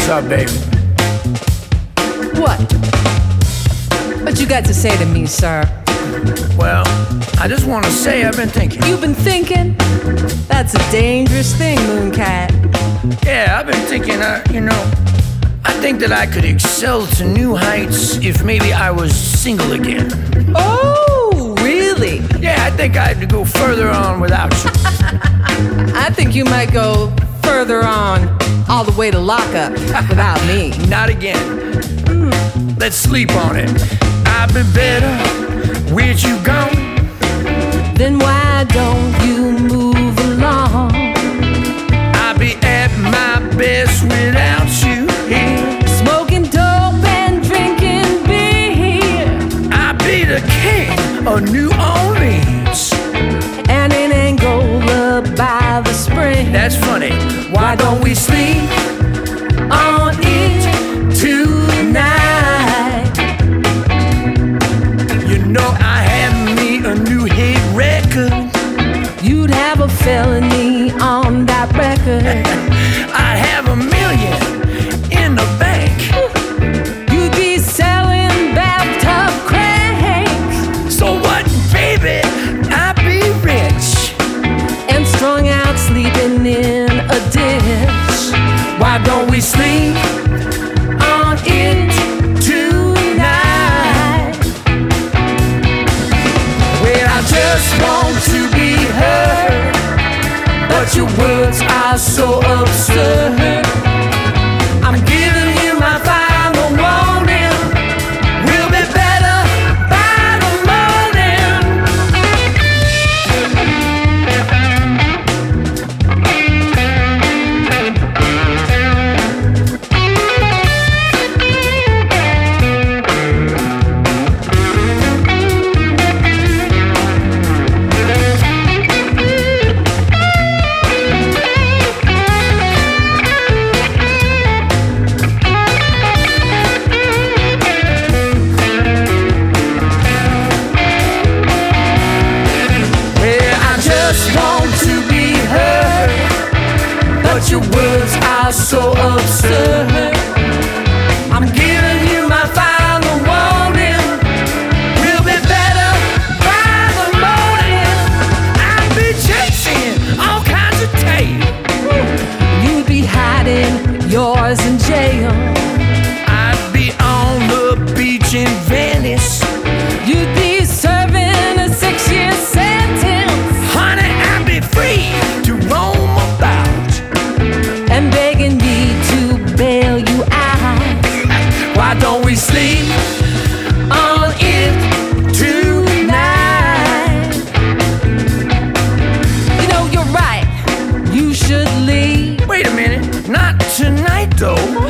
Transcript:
What's up, baby? What? What you got to say to me, sir? Well, I just want to say I've been thinking. You've been thinking? That's a dangerous thing, Mooncat. Yeah, I've been thinking, I think that I could excel to new heights if maybe I was single again. Oh, really? Yeah, I think I'd go further on without you. I think you might go further on all the way to lockup without me. Not again. Let's sleep on it. I'd be better with you gone. Then why don't you move along? I'd be at my best without you here. Smoking dope and drinking beer. I'd be the king of New Orleans. And in Angola by the spring. That's funny. Why don't we sleep on it tonight? You know I have me a new hit record. You'd have a felony on that record. I'd have $1 million in the bank. You'd be selling bathtub cranks. So what, baby? I'd be rich And strung out sleeping in a ditch. Why don't we sleep on it tonight? Well, I just want to be heard, but your words are so absurd. I'm giving you my final warning. We'll be better by the morning. But your words are so absurd. I'm giving you my final warning. We'll be better by the morning. I'll be chasing all kinds of tail. You'd be hiding yours in jail. I'd be on the beach in Venice. You'd be serving a 6-year sentence. Honey, I'd be free to roam about And begging me to bail you out. Why don't we sleep on it tonight? You know, you're right. You should leave. Wait a minute, not tonight though.